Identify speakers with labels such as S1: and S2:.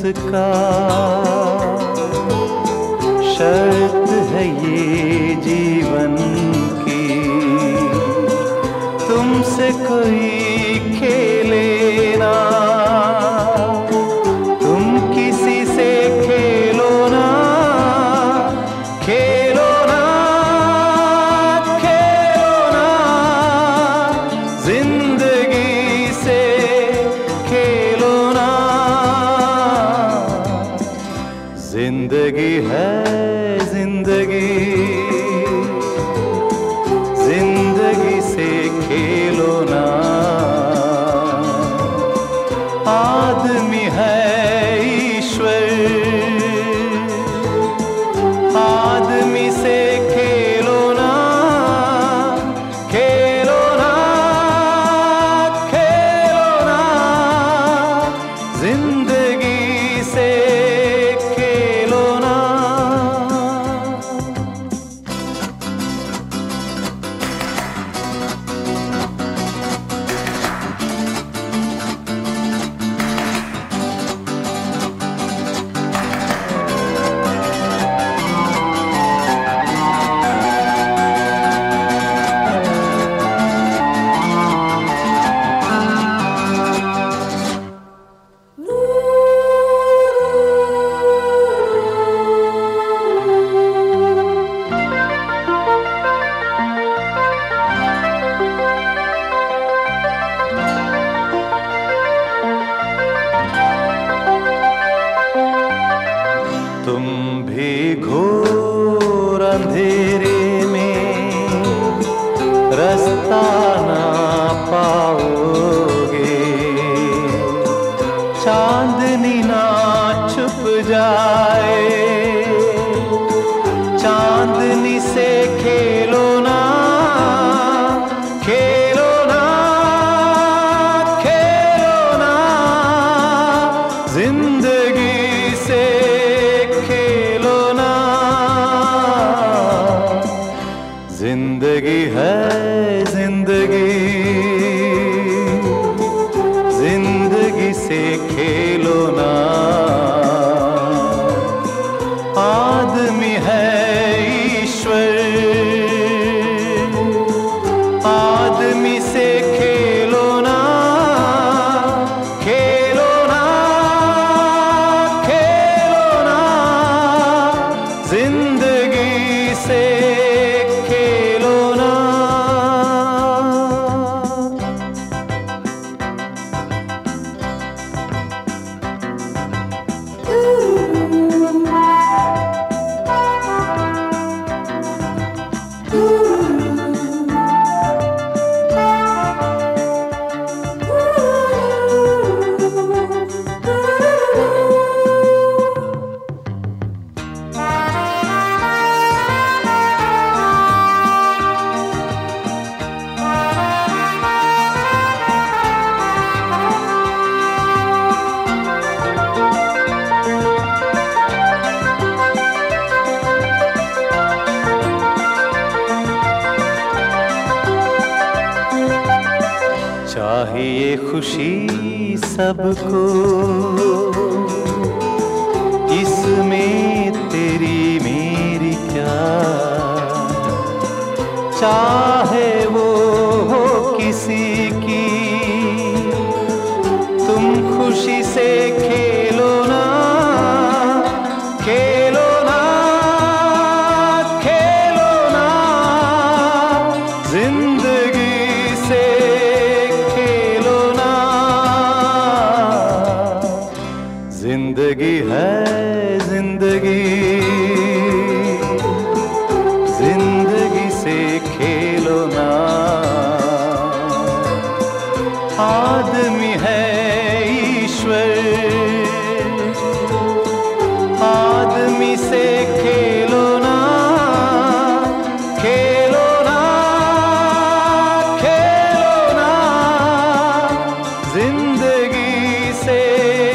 S1: जिसका शर्त है ये जीवन की, तुमसे कोई खेले ना, तुम किसी से खेलो ना, खेलो ना, खेलो ना, जिंदगी से खेलो ना। जिंदगी है जिंदगी, जिंदगी से खेलो ना। आदमी है ईश्वर, आदमी से खेलो ना, खेलो ना, खेलो ना, जिंदगी से खेलो ना। तुम भी घोर अंधेरे में रास्ता ना पाओगे, चांदनी ना छुप जाए, चांदनी से खेलो ना, खेलो ना, खेलो ना, जिंदगी से खेलो ना। जिंदगी है जिंदगी, जिंदगी से खेलो ना। आदमी है ईश्वर, आदमी से खेलो ना, खेलो ना, खेलो ना, जिंदगी से खेलो ना। चाहिए खुशी सबको, इसमें तेरी मेरी क्या, चाहे वो हो किसी की, तुम खुशी से खेलो ना, खेलो ना, खेलो ना, जिंदगी से जिंदगी है जिंदगी, जिंदगी से खेलो ना। आदमी है ईश्वर, आदमी से खेलो ना, खेलो ना, खेलो ना, जिंदगी से